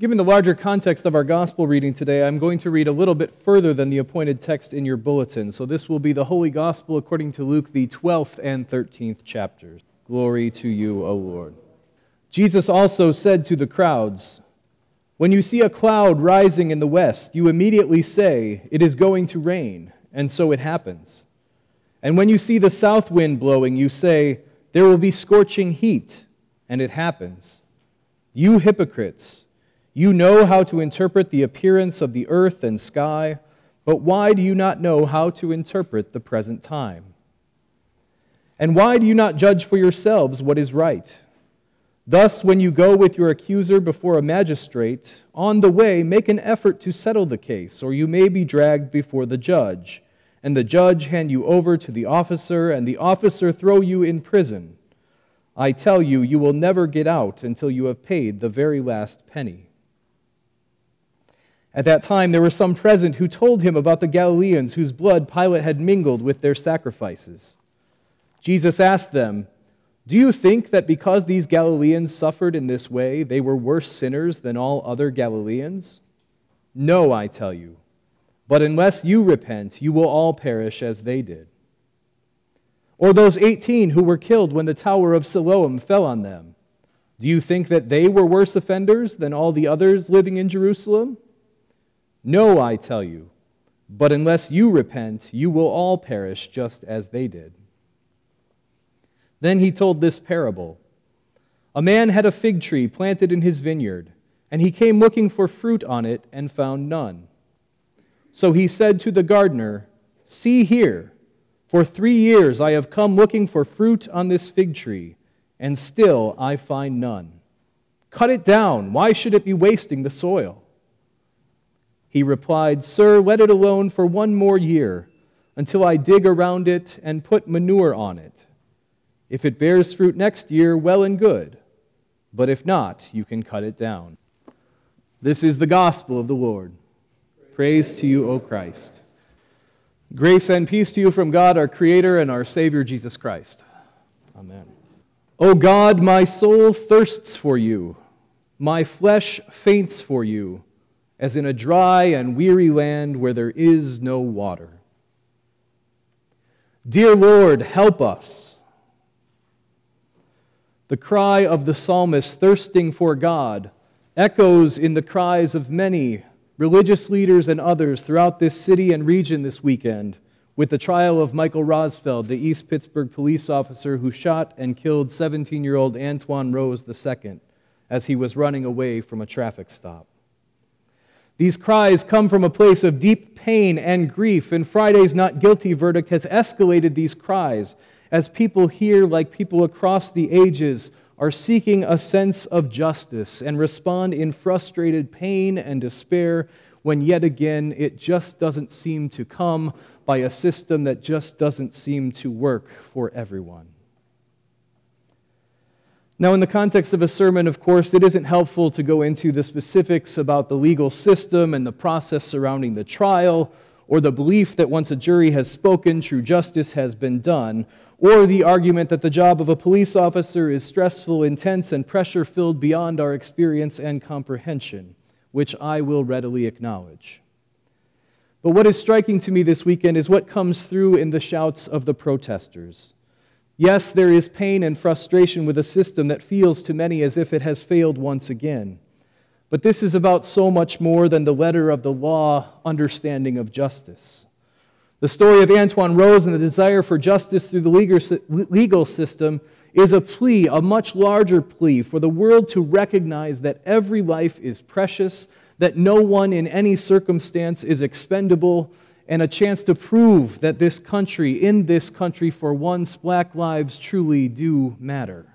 Given the larger context of our gospel reading today, I'm going to read a little bit further than the appointed text in your bulletin. So this will be the Holy Gospel according to Luke, the 12th and 13th chapters. Glory to you, O Lord. Jesus also said to the crowds, "When you see a cloud rising in the west, you immediately say, 'It is going to rain,' and so it happens. And when you see the south wind blowing, you say, 'There will be scorching heat,' and it happens. You hypocrites! You know how to interpret the appearance of the earth and sky, but why do you not know how to interpret the present time? And why do you not judge for yourselves what is right? Thus, when you go with your accuser before a magistrate, on the way make an effort to settle the case, or you may be dragged before the judge, and the judge hand you over to the officer, and the officer throw you in prison. I tell you, you will never get out until you have paid the very last penny." At that time there were some present who told him about the Galileans whose blood Pilate had mingled with their sacrifices. Jesus asked them, "Do you think that because these Galileans suffered in this way, they were worse sinners than all other Galileans? No, I tell you. But unless you repent, you will all perish as they did. Or those 18 who were killed when the Tower of Siloam fell on them. Do you think that they were worse offenders than all the others living in Jerusalem? No, I tell you. But unless you repent, you will all perish just as they did." Then he told this parable. A man had a fig tree planted in his vineyard, and he came looking for fruit on it and found none. So he said to the gardener, "See here, for 3 years I have come looking for fruit on this fig tree, and still I find none. Cut it down. Why should it be wasting the soil?" He replied, "Sir, let it alone for 1 more year, until I dig around it and put manure on it. If it bears fruit next year, well and good. But if not, you can cut it down." This is the gospel of the Lord. Praise to you, O Christ. Grace and peace to you from God, our Creator and our Savior, Jesus Christ. Amen. O God, my soul thirsts for you. My flesh faints for you, as in a dry and weary land where there is no water. Dear Lord, help us. The cry of the psalmist thirsting for God echoes in the cries of many religious leaders and others throughout this city and region this weekend with the trial of Michael Rosfeld, the East Pittsburgh police officer who shot and killed 17-year-old Antwon Rose II as he was running away from a traffic stop. These cries come from a place of deep pain and grief, and Friday's not guilty verdict has escalated these cries as people here, like people across the ages, are seeking a sense of justice and respond in frustrated pain and despair when yet again it just doesn't seem to come by a system that just doesn't seem to work for everyone. Now, in the context of a sermon, of course, it isn't helpful to go into the specifics about the legal system and the process surrounding the trial, or the belief that once a jury has spoken, true justice has been done, or the argument that the job of a police officer is stressful, intense, and pressure-filled beyond our experience and comprehension, which I will readily acknowledge. But what is striking to me this weekend is what comes through in the shouts of the protesters. Yes, there is pain and frustration with a system that feels to many as if it has failed once again. But this is about so much more than the letter of the law understanding of justice. The story of Antwon Rose and the desire for justice through the legal system is a plea, a much larger plea, for the world to recognize that every life is precious, that no one in any circumstance is expendable, and a chance to prove that in this country, for once, black lives truly do matter.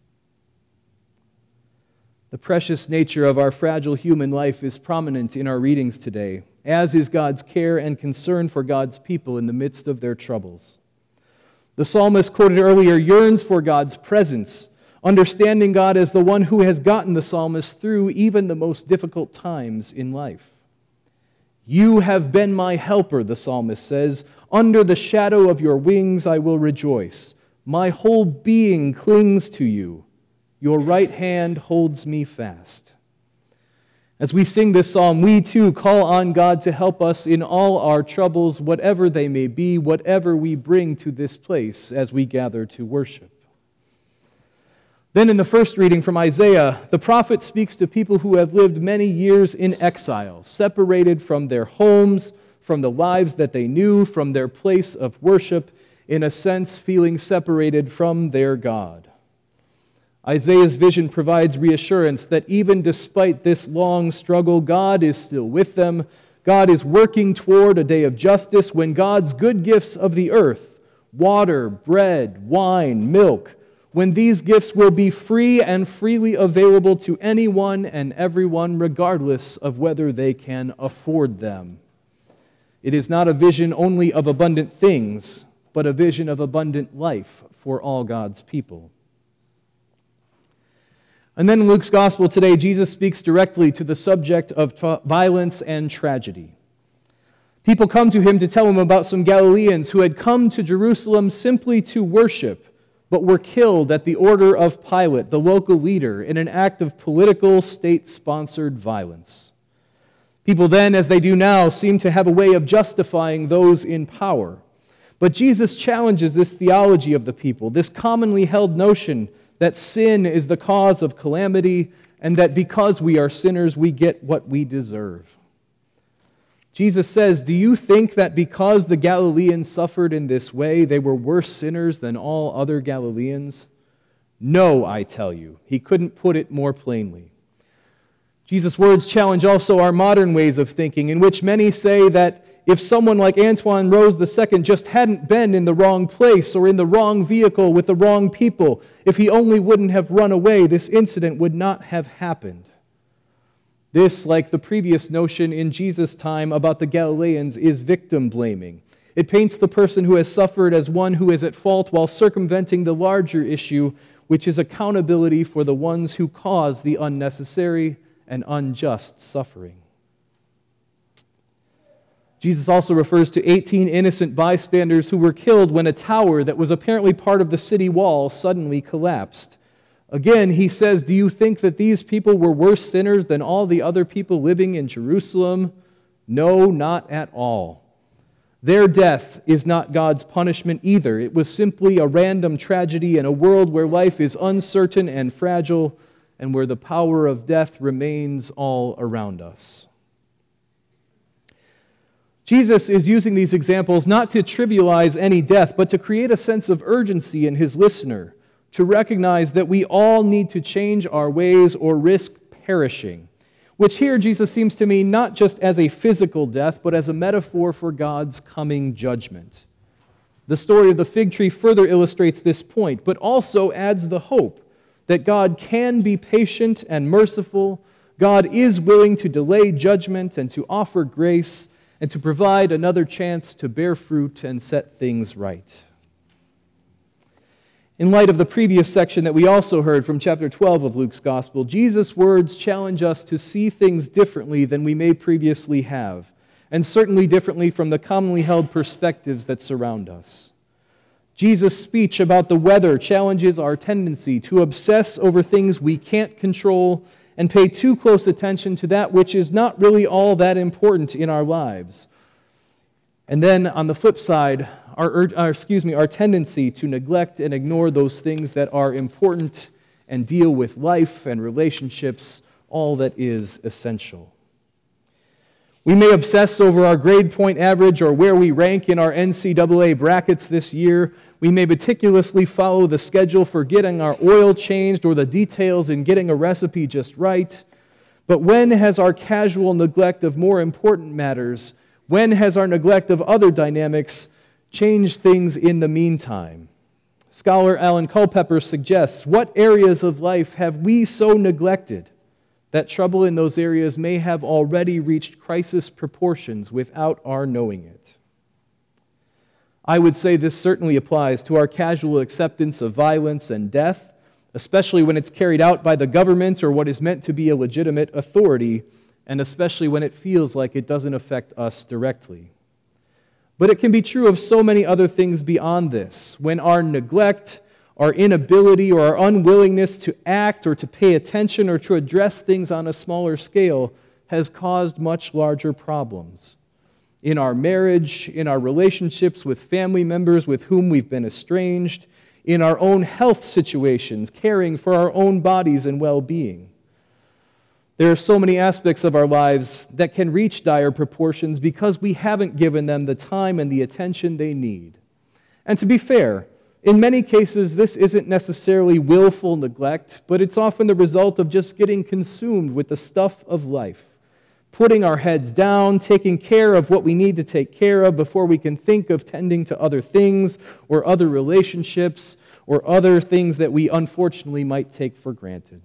The precious nature of our fragile human life is prominent in our readings today, as is God's care and concern for God's people in the midst of their troubles. The psalmist quoted earlier yearns for God's presence, understanding God as the one who has gotten the psalmist through even the most difficult times in life. "You have been my helper," the psalmist says. "Under the shadow of your wings I will rejoice. My whole being clings to you. Your right hand holds me fast." As we sing this psalm, we too call on God to help us in all our troubles, whatever they may be, whatever we bring to this place as we gather to worship. Then in the first reading from Isaiah, the prophet speaks to people who have lived many years in exile, separated from their homes, from the lives that they knew, from their place of worship, in a sense feeling separated from their God. Isaiah's vision provides reassurance that even despite this long struggle, God is still with them. God is working toward a day of justice when God's good gifts of the earth, water, bread, wine, milk, when these gifts will be free and freely available to anyone and everyone, regardless of whether they can afford them. It is not a vision only of abundant things, but a vision of abundant life for all God's people. And then in Luke's Gospel today, Jesus speaks directly to the subject of violence and tragedy. People come to him to tell him about some Galileans who had come to Jerusalem simply to worship, but were killed at the order of Pilate, the local leader, in an act of political, state-sponsored violence. People then, as they do now, seem to have a way of justifying those in power. But Jesus challenges this theology of the people, this commonly held notion that sin is the cause of calamity, and that because we are sinners, we get what we deserve. Jesus says, do you think that because the Galileans suffered in this way, they were worse sinners than all other Galileans? No, I tell you. He couldn't put it more plainly. Jesus' words challenge also our modern ways of thinking, in which many say that if someone like Antoine Rose II just hadn't been in the wrong place or in the wrong vehicle with the wrong people, if he only wouldn't have run away, this incident would not have happened. This, like the previous notion in Jesus' time about the Galileans, is victim blaming. It paints the person who has suffered as one who is at fault while circumventing the larger issue, which is accountability for the ones who cause the unnecessary and unjust suffering. Jesus also refers to 18 innocent bystanders who were killed when a tower that was apparently part of the city wall suddenly collapsed. Again, he says, do you think that these people were worse sinners than all the other people living in Jerusalem? No, not at all. Their death is not God's punishment either. It was simply a random tragedy in a world where life is uncertain and fragile, and where the power of death remains all around us. Jesus is using these examples not to trivialize any death, but to create a sense of urgency in his listener, to recognize that we all need to change our ways or risk perishing, which here Jesus seems to mean not just as a physical death, but as a metaphor for God's coming judgment. The story of the fig tree further illustrates this point, but also adds the hope that God can be patient and merciful. God is willing to delay judgment and to offer grace, and to provide another chance to bear fruit and set things right. In light of the previous section that we also heard from chapter 12 of Luke's Gospel, Jesus' words challenge us to see things differently than we may previously have, and certainly differently from the commonly held perspectives that surround us. Jesus' speech about the weather challenges our tendency to obsess over things we can't control and pay too close attention to that which is not really all that important in our lives. And then on the flip side, our tendency to neglect and ignore those things that are important and deal with life and relationships, all that is essential. We may obsess over our grade point average or where we rank in our NCAA brackets this year. We may meticulously follow the schedule for getting our oil changed or the details in getting a recipe just right. But when has our casual neglect of more important matters, when has our neglect of other dynamics changed things in the meantime? Scholar Alan Culpepper suggests, what areas of life have we so neglected that trouble in those areas may have already reached crisis proportions without our knowing it? I would say this certainly applies to our casual acceptance of violence and death, especially when it's carried out by the government or what is meant to be a legitimate authority, and especially when it feels like it doesn't affect us directly. But it can be true of so many other things beyond this, when our neglect, our inability, or our unwillingness to act or to pay attention or to address things on a smaller scale has caused much larger problems. In our marriage, in our relationships with family members with whom we've been estranged, in our own health situations, caring for our own bodies and well-being. There are so many aspects of our lives that can reach dire proportions because we haven't given them the time and the attention they need. And to be fair, in many cases, this isn't necessarily willful neglect, but it's often the result of just getting consumed with the stuff of life, putting our heads down, taking care of what we need to take care of before we can think of tending to other things or other relationships or other things that we unfortunately might take for granted.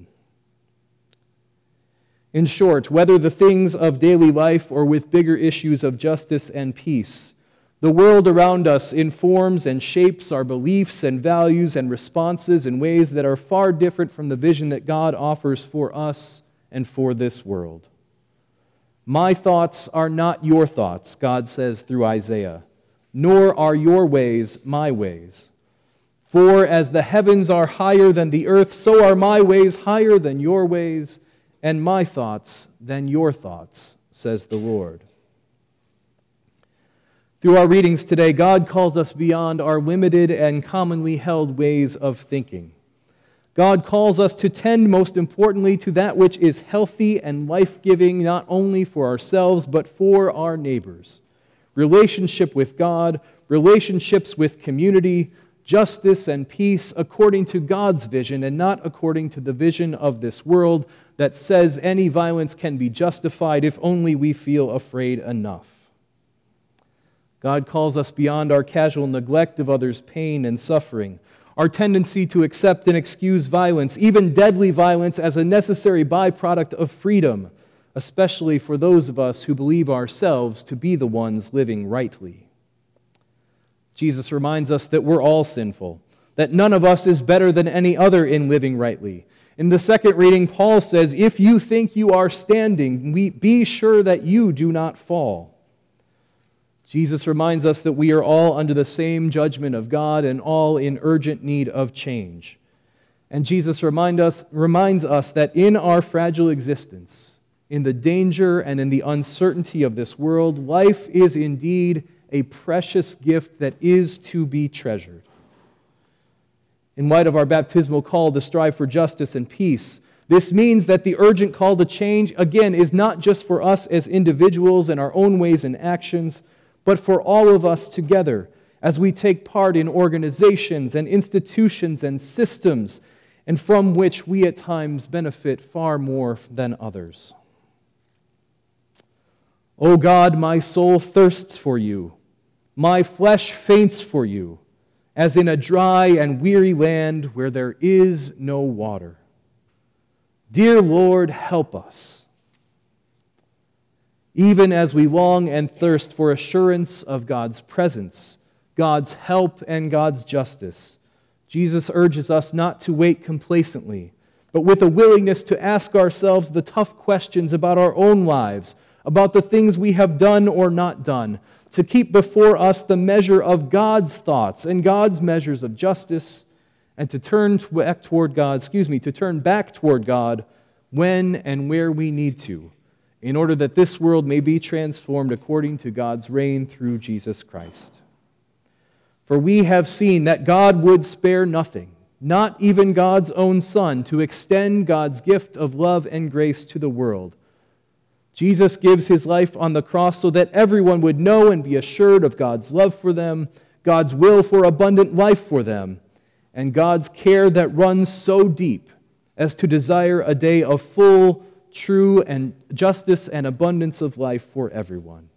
In short, whether the things of daily life or with bigger issues of justice and peace, the world around us informs and shapes our beliefs and values and responses in ways that are far different from the vision that God offers for us and for this world. My thoughts are not your thoughts, God says through Isaiah, nor are your ways my ways. For as the heavens are higher than the earth, so are my ways higher than your ways, and my thoughts than your thoughts, says the Lord. Through our readings today, God calls us beyond our limited and commonly held ways of thinking. God calls us to tend, most importantly, to that which is healthy and life-giving, not only for ourselves, but for our neighbors. Relationship with God, relationships with community, justice and peace according to God's vision and not according to the vision of this world that says any violence can be justified if only we feel afraid enough. God calls us beyond our casual neglect of others' pain and suffering, our tendency to accept and excuse violence, even deadly violence, as a necessary byproduct of freedom, especially for those of us who believe ourselves to be the ones living rightly. Jesus reminds us that we're all sinful, that none of us is better than any other in living rightly. In the second reading, Paul says, if you think you are standing, be sure that you do not fall. Jesus reminds us that we are all under the same judgment of God and all in urgent need of change. And Jesus reminds us that in our fragile existence, in the danger and in the uncertainty of this world, life is indeed a precious gift that is to be treasured. In light of our baptismal call to strive for justice and peace, this means that the urgent call to change, again, is not just for us as individuals and our own ways and actions, but for all of us together as we take part in organizations and institutions and systems, and from which we at times benefit far more than others. O God, my soul thirsts for you. My flesh faints for you, as in a dry and weary land where there is no water. Dear Lord, help us. Even as we long and thirst for assurance of God's presence, God's help, and God's justice, Jesus urges us not to wait complacently, but with a willingness to ask ourselves the tough questions about our own lives, about the things we have done or not done, to keep before us the measure of God's thoughts and God's measures of justice, and to turn back toward God when and where we need to, in order that this world may be transformed according to God's reign through Jesus Christ. For we have seen that God would spare nothing, not even God's own Son, to extend God's gift of love and grace to the world. Jesus gives his life on the cross so that everyone would know and be assured of God's love for them, God's will for abundant life for them, and God's care that runs so deep as to desire a day of full, true, and justice and abundance of life for everyone.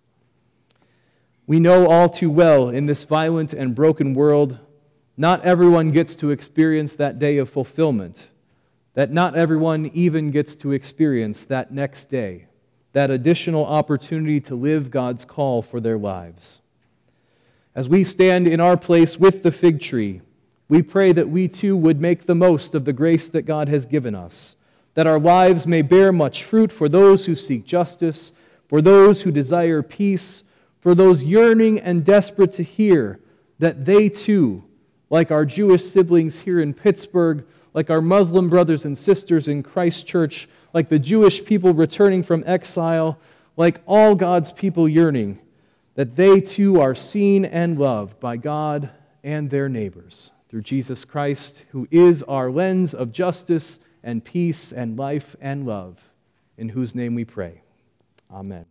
We know all too well in this violent and broken world, not everyone gets to experience that day of fulfillment, that not everyone even gets to experience that next day, that additional opportunity to live God's call for their lives. As we stand in our place with the fig tree, we pray that we too would make the most of the grace that God has given us, that our lives may bear much fruit for those who seek justice, for those who desire peace, for those yearning and desperate to hear that they too, like our Jewish siblings here in Pittsburgh, like our Muslim brothers and sisters in Christ Church, like the Jewish people returning from exile, like all God's people yearning, that they too are seen and loved by God and their neighbors through Jesus Christ, who is our lens of justice and peace and life and love, in whose name we pray. Amen.